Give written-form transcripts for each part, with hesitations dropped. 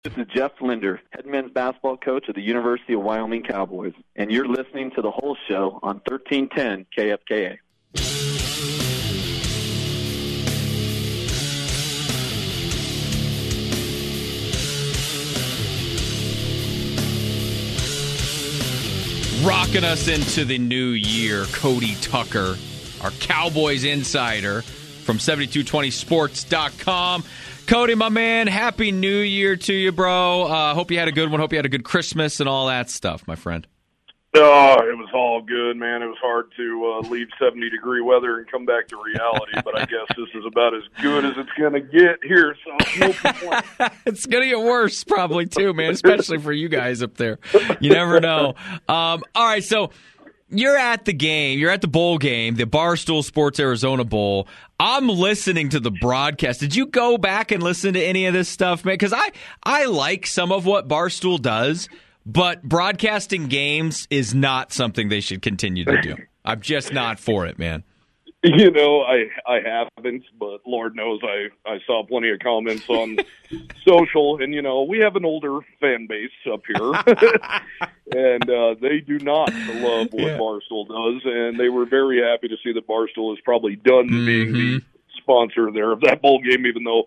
This is Jeff Linder, head men's basketball coach of the University of Wyoming Cowboys, and you're listening to The Whole Show on 1310 KFKA. Rocking us into the new year, Cody Tucker, our Cowboys insider from 7220sports.com. Cody, my man, Happy New Year to you, bro. Hope you had a good one. Hope you had a good Christmas and all that stuff, my friend. Oh, it was all good, man. It was hard to leave 70-degree weather and come back to reality, but I guess this is about as good as it's going to get here, so no complaint. It's going to get worse probably, too, man, especially for you guys up there. You never know. All right, so you're at the game. You're at the bowl game, the Barstool Sports Arizona Bowl. I'm listening to the broadcast. Did you go back and listen to any of this stuff, man? Because I like some of what Barstool does, but broadcasting games is not something they should continue to do. I'm just not for it, man. You know, I haven't, but Lord knows I saw plenty of comments on social, and, you know, we have an older fan base up here, and they do not love what Barstool does, and they were very happy to see that Barstool is probably done being the sponsor there of that bowl game, even though,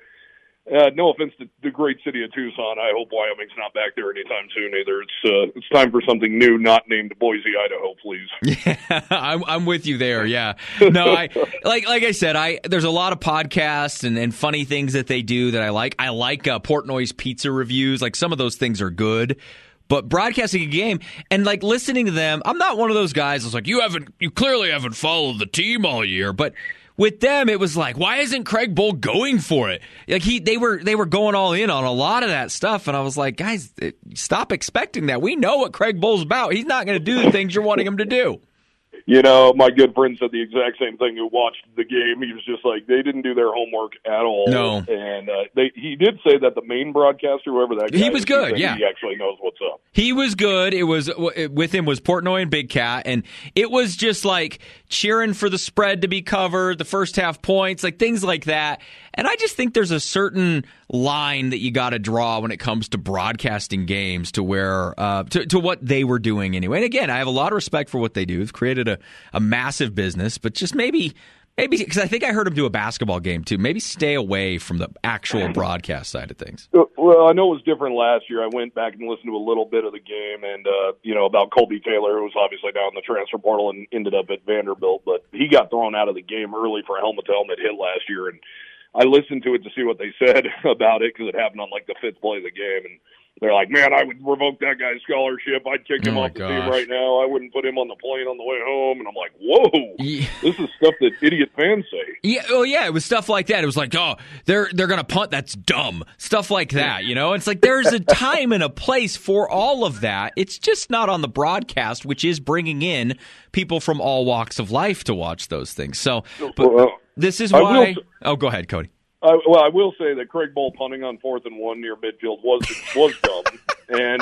no offense to the great city of Tucson, I hope Wyoming's not back there anytime soon either. It's time for something new, not named Boise, Idaho, please. Yeah, I'm with you there. Yeah, no, like I said, there's a lot of podcasts and funny things that they do that I like. I like Portnoy's pizza reviews. Like some of those things are good. But broadcasting a game and like listening to them, I'm not one of those guys that's like, you clearly haven't followed the team all year, but with them, it was like, why isn't Craig Bohl going for it? Like they were going all in on a lot of that stuff, and I was like, guys, stop expecting that. We know what Craig Bohl's about. He's not going to do the things you're wanting him to do. You know, my good friend said the exact same thing who watched the game. He was just like, they didn't do their homework at all. No. And he did say that the main broadcaster, whoever that guy he was good, yeah. He actually knows what's up. He was good. It was with him was Portnoy and Big Cat, and it was just like cheering for the spread to be covered, the first half points, like things like that. And I just think there's a certain line that you got to draw when it comes to broadcasting games to where to what they were doing anyway. And again, I have a lot of respect for what they do. They've created a massive business, but just maybe because I think I heard them do a basketball game too. Maybe stay away from the actual broadcast side of things. Well, I know it was different last year. I went back and listened to a little bit of the game, and about Colby Taylor, who was obviously down in the transfer portal and ended up at Vanderbilt, but he got thrown out of the game early for a helmet-to-helmet hit last year, and I listened to it to see what they said about it because it happened on like the fifth play of the game, and they're like, man, I would revoke that guy's scholarship. I'd kick him off the team right now. I wouldn't put him on the plane on the way home. And I'm like, whoa, This is stuff that idiot fans say. Yeah, well, yeah, it was stuff like that. It was like, oh, they're going to punt. That's dumb. Stuff like that, you know? It's like there's a time and a place for all of that. It's just not on the broadcast, which is bringing in people from all walks of life to watch those things. So, but this is why. Oh, go ahead, Cody. I will say that Craig Bohl punting on 4th and 1 near midfield was dumb. And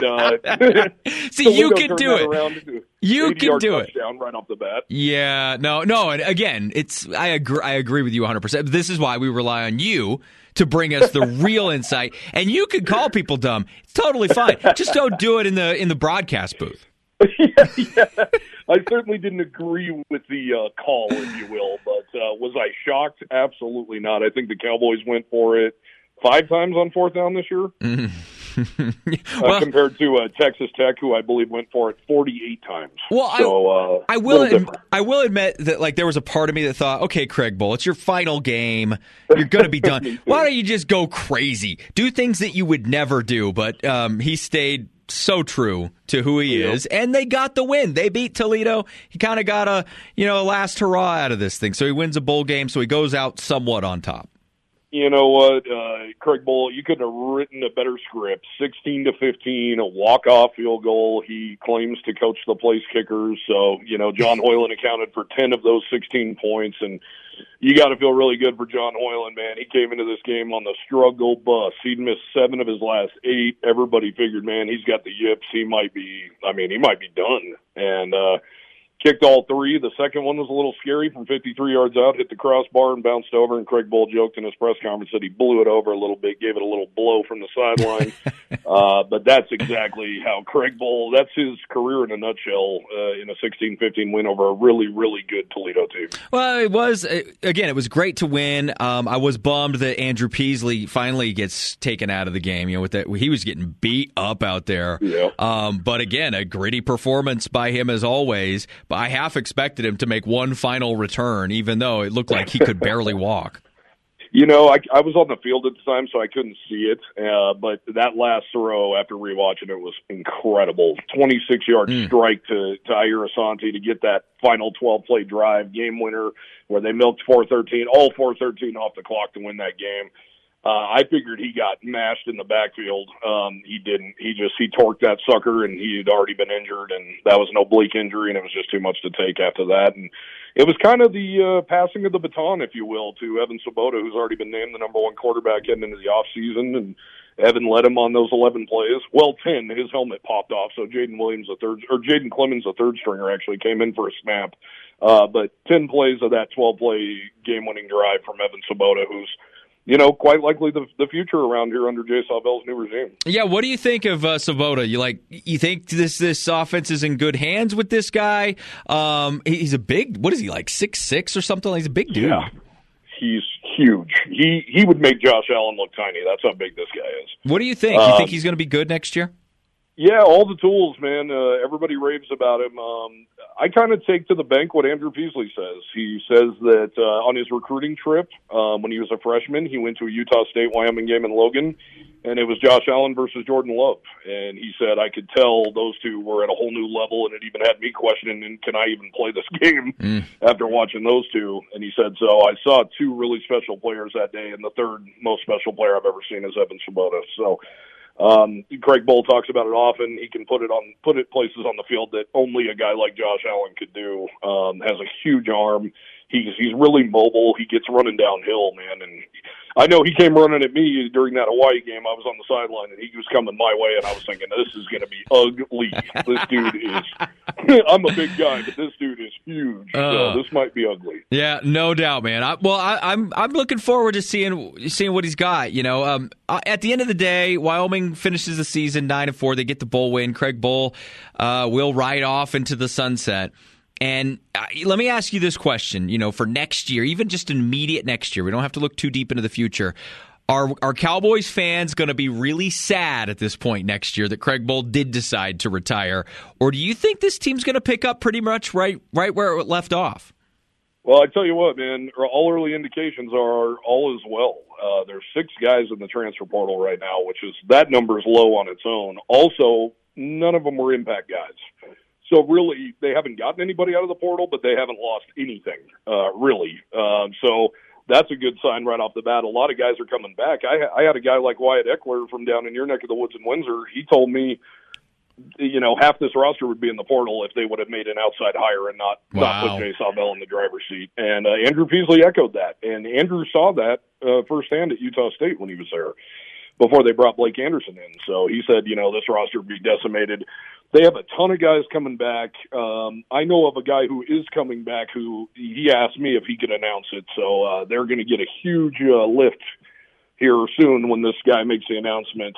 see, you can do it. You can do it right off the bat. Yeah, no. And again, I agree with you 100%. This is why we rely on you to bring us the real insight. And you can call people dumb. It's totally fine. Just don't do it in the broadcast booth. Yeah. I certainly didn't agree with the call, if you will, but was I shocked? Absolutely not. I think the Cowboys went for it 5 times on 4th down this year, compared to Texas Tech, who I believe went for it 48 times. Well, I will admit that like there was a part of me that thought, okay, Craig Bohl, it's your final game. You're going to be done. Why don't you just go crazy? Do things that you would never do, but he stayed so true to who he is, and they got the win. They beat Toledo. He kind of got a last hurrah out of this thing. So he wins a bowl game, so he goes out somewhat on top. You know what, Craig Bohl, you couldn't have written a better script. 16-15, a walk-off field goal. He claims to coach the place kickers. So, John Hoyland accounted for 10 of those 16 points, and you got to feel really good for John Hoyland, man. He came into this game on the struggle bus. He'd missed 7 of his last 8. Everybody figured, man, he's got the yips. He might be done. And kicked all three. The second one was a little scary from 53 yards out, hit the crossbar and bounced over, and Craig Bohl joked in his press conference that he blew it over a little bit, gave it a little blow from the sideline. But that's exactly how Craig Bohl, that's his career in a nutshell, in a 16-15 win over a really, really good Toledo team. Well, it was great to win. I was bummed that Andrew Peasley finally gets taken out of the game. With that, he was getting beat up out there. Yeah. But again, a gritty performance by him as always. But I half expected him to make one final return, even though it looked like he could barely walk. I was on the field at the time, so I couldn't see it. But that last throw, after rewatching it, was incredible. 26-yard strike to Jair Asante to get that final 12-play drive, game winner, where they milked 4:13, all 4:13 off the clock to win that game. I figured he got mashed in the backfield. He didn't. He torqued that sucker, and he had already been injured, and that was an oblique injury, and it was just too much to take after that. And it was kind of the passing of the baton, if you will, to Evan Svoboda, who's already been named the number one quarterback heading into the offseason, and Evan led him on those 11 plays. Well, 10, his helmet popped off, so Jaden Clemens, a third stringer, actually came in for a snap. But 10 plays of that 12-play game-winning drive from Evan Svoboda, who's quite likely the future around here under Jay Sawvell's new regime. Yeah, what do you think of Svoboda? You think this offense is in good hands with this guy? He's a big, what is he, like 6'6" or something? He's a big dude. Yeah, he's huge. He would make Josh Allen look tiny. That's how big this guy is. What do you think? You think he's going to be good next year? Yeah, all the tools, man. Everybody raves about him. I kind of take to the bank what Andrew Peasley says. He says that on his recruiting trip, when he was a freshman, he went to a Utah State-Wyoming game in Logan, and it was Josh Allen versus Jordan Love. And he said, I could tell those two were at a whole new level, and it even had me questioning, can I even play this game after watching those two? And he said, so I saw two really special players that day, and the third most special player I've ever seen is Evan Svoboda. So Craig Bohl talks about it often. He can put it places on the field that only a guy like Josh Allen could do. Has a huge arm. He's really mobile. He gets running downhill, man. And I know he came running at me during that Hawaii game. I was on the sideline, and he was coming my way, and I was thinking, this is going to be ugly. This dude is – I'm a big guy, but this dude is huge. So this might be ugly. Yeah, no doubt, man. I'm looking forward to seeing what he's got. At the end of the day, Wyoming finishes the season 9-4. They get the bowl win. Craig Bohl will ride off into the sunset. And let me ask you this question, for next year, even just immediate next year, we don't have to look too deep into the future. Are Cowboys fans going to be really sad at this point next year that Craig Bohl did decide to retire? Or do you think this team's going to pick up pretty much right where it left off? Well, I tell you what, man, all early indications are all is well. There's 6 guys in the transfer portal right now, that number is low on its own. Also, none of them were impact guys. So really, they haven't gotten anybody out of the portal, but they haven't lost anything, really. So that's a good sign right off the bat. A lot of guys are coming back. I had a guy like Wyatt Eckler from down in your neck of the woods in Windsor. He told me, half this roster would be in the portal if they would have made an outside hire and not put Jay Sawvell in the driver's seat. And Andrew Peasley echoed that. And Andrew saw that firsthand at Utah State when he was there before they brought Blake Anderson in. So he said, this roster would be decimated. They have a ton of guys coming back. I know of a guy who is coming back who he asked me if he could announce it. So they're going to get a huge lift here soon when this guy makes the announcement.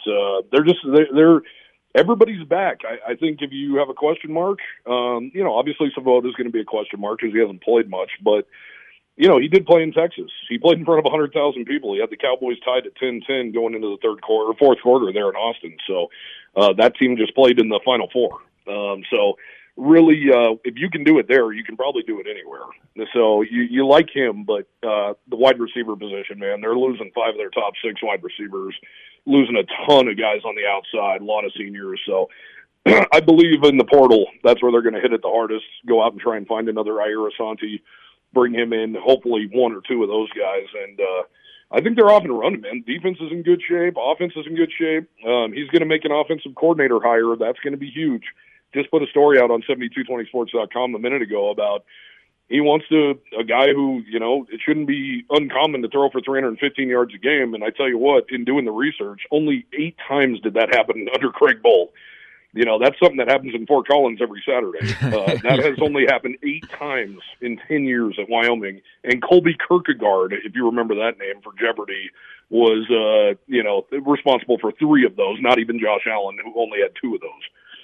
Everybody's back. I think if you have a question mark, obviously Svoboda is going to be a question mark because he hasn't played much, but he did play in Texas. He played in front of 100,000 people. He had the Cowboys tied at 10-10 going into the fourth quarter there in Austin. So that team just played in the Final Four. So really, if you can do it there, you can probably do it anywhere. So you like him, but the wide receiver position, man, they're losing 5 of their top 6 wide receivers, losing a ton of guys on the outside, a lot of seniors. So I believe in the portal. That's where they're going to hit it the hardest, go out and try and find another Jair Asante, bring him in, hopefully 1 or 2 of those guys. And I think they're off and running, man. Defense is in good shape. Offense is in good shape. He's going to make an offensive coordinator hire. That's going to be huge. Just put a story out on 7220sports.com a minute ago about he wants a guy who, it shouldn't be uncommon to throw for 315 yards a game. And I tell you what, in doing the research, only 8 times did that happen under Craig Bohl. That's something that happens in Fort Collins every Saturday. That has only happened 8 times in 10 years at Wyoming. And Colby Kierkegaard, if you remember that name for Jeopardy, was, responsible for 3 of those, not even Josh Allen, who only had 2 of those.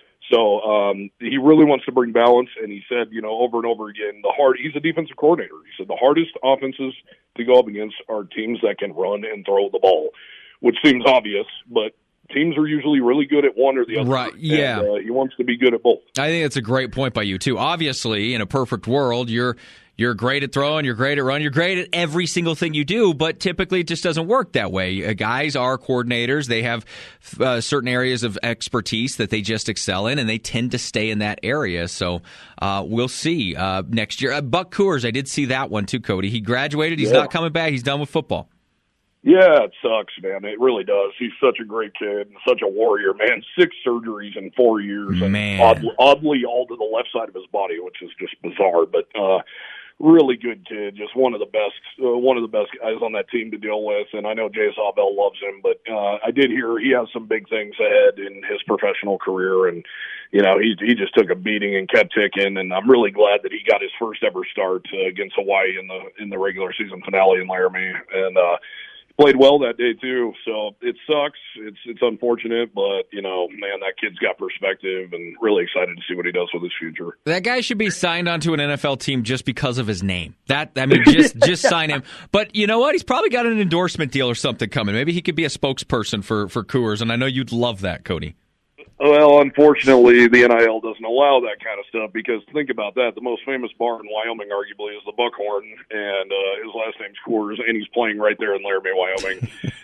So he really wants to bring balance, and he said, over and over again, he's a defensive coordinator. He said the hardest offenses to go up against are teams that can run and throw the ball, which seems obvious, but teams are usually really good at one or the other. Right, yeah. And, he wants to be good at both. I think that's a great point by you, too. Obviously, in a perfect world, you're great at throwing, you're great at running, you're great at every single thing you do, but typically it just doesn't work that way. Guys are coordinators. They have certain areas of expertise that they just excel in, and they tend to stay in that area. So we'll see next year. Buck Coors, I did see that one too, Cody. He graduated. He's not coming back. He's done with football. Yeah, it sucks, man. It really does. He's such a great kid and such a warrior, man. 6 surgeries in 4 years. Man. And oddly all to the left side of his body, which is just bizarre. But really good kid, just one of the best guys on that team to deal with. And I know Jay Sawbell loves him, but I did hear he has some big things ahead in his professional career. And, he just took a beating and kept ticking. And I'm really glad that he got his first ever start against Hawaii in the regular season finale in Laramie. And, played well that day too, so it sucks. It's unfortunate, but man, that kid's got perspective, and really excited to see what he does with his future. That guy should be signed onto an NFL team just because of his name. Just sign him. But you know what? He's probably got an endorsement deal or something coming. Maybe he could be a spokesperson for Coors, and I know you'd love that, Cody. Well, unfortunately, the NIL doesn't allow that kind of stuff, because think about that. The most famous bar in Wyoming, arguably, is the Buckhorn, and his last name's Coors, and he's playing right there in Laramie, Wyoming.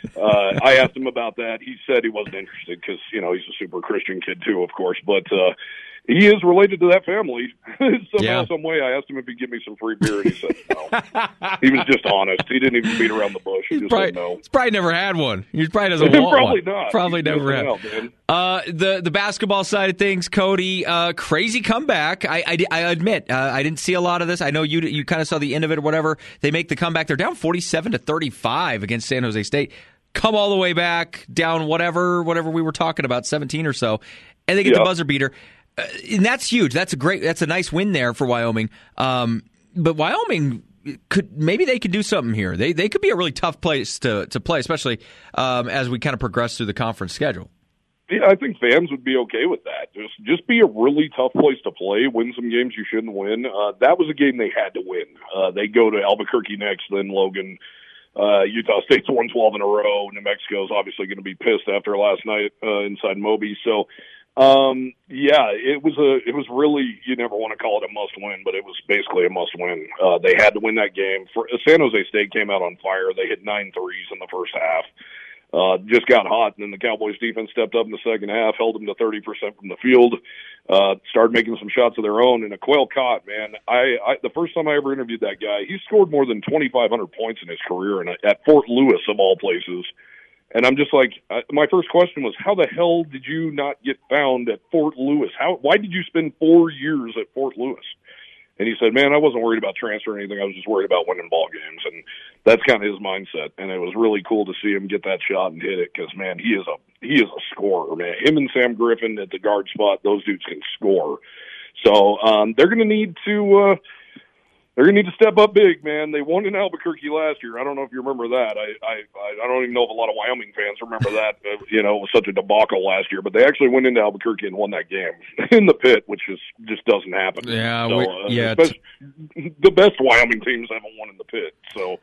I asked him about that. He said he wasn't interested because, he's a super Christian kid, too, of course, but he is related to that family. Somehow, some way. I asked him if he'd give me some free beer, and he said no. He was just honest. He didn't even beat around the bush. He just said no. He's probably never had one. He probably doesn't want probably one. Not. Probably never had. The basketball side of things, Cody, crazy comeback. I admit, I didn't see a lot of this. I know you kind of saw the end of it or whatever. They make the comeback. They're down 47-35 against San Jose State. Come all the way back, down whatever we were talking about, 17 or so, and they get the buzzer beater. And that's huge. That's a nice win there for Wyoming. But Wyoming maybe they could do something here. They could be a really tough place to play, especially as we kind of progress through the conference schedule. Yeah, I think fans would be okay with that. Just be a really tough place to play, win some games you shouldn't win. That was a game they had to win. They go to Albuquerque next, then Logan. Utah State's won 12 in a row. New Mexico's obviously going to be pissed after last night inside Moby. So, it was really, you never want to call it a must win, but it was basically a must win. They had to win that game. San Jose State came out on fire. They hit 9 threes in the first half. Just got hot, and then the Cowboys defense stepped up in the second half, held them to 30% from the field, started making some shots of their own. And Aquel Cott, man, the first time I ever interviewed that guy, he scored more than 2,500 points in his career at Fort Lewis, of all places. And I'm just like, my first question was, how the hell did you not get found at Fort Lewis? Why did you spend 4 years at Fort Lewis? And he said, man, I wasn't worried about transfer or anything. I was just worried about winning ball games. And that's kind of his mindset. And it was really cool to see him get that shot and hit it because, man, he is a scorer, man. Him and Sam Griffin at the guard spot, those dudes can score. So they're going to need to step up big, man. They won in Albuquerque last year. I don't know if you remember that. I don't even know if a lot of Wyoming fans remember that. It was such a debacle last year. But they actually went into Albuquerque and won that game in the pit, which just doesn't happen. Yeah, the best Wyoming teams haven't won in the pit. So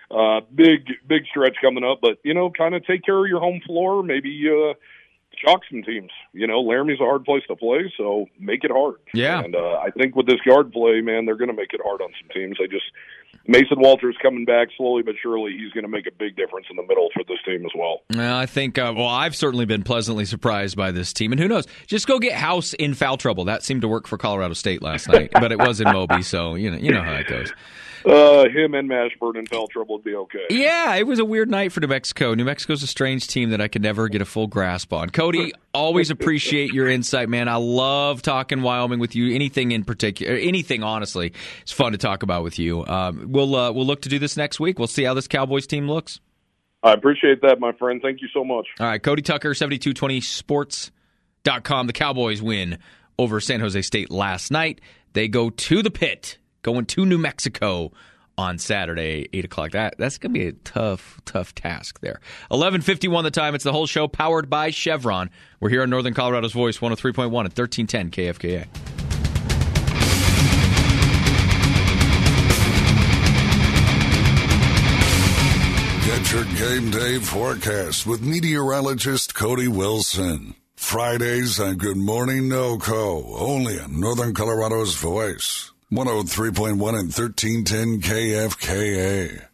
big stretch coming up. But, kind of take care of your home floor, maybe shock some teams. Laramie's a hard place to play, so make it hard. Yeah. And I think with this guard play, man, they're going to make it hard on some teams. Mason Walters coming back slowly but surely. He's going to make a big difference in the middle for this team as well. Well, I think, I've certainly been pleasantly surprised by this team. And who knows? Just go get House in foul trouble. That seemed to work for Colorado State last night, but it was in Moby, so you know how it goes. Him and Mashburn in foul trouble would be okay. Yeah, it was a weird night for New Mexico. New Mexico's a strange team that I could never get a full grasp on. Cody, always appreciate your insight, man. I love talking Wyoming with you. Anything in particular, anything honestly, it's fun to talk about with you. We'll look to do this next week. We'll see how this Cowboys team looks. I appreciate that, my friend. Thank you so much. All right, Cody Tucker, 7220 Sports. The Cowboys win over San Jose State last night. They go to the pit, going to New Mexico on Saturday, 8 o'clock. That's going to be a tough task there. 11:51 the time. It's the whole show powered by Chevron. We're here on Northern Colorado's Voice, 103.1 at 1310 KFKA. Get your game day forecast with meteorologist Cody Wilson. Fridays on Good Morning NoCo, only on Northern Colorado's Voice, 103.1 and 1310 KFKA.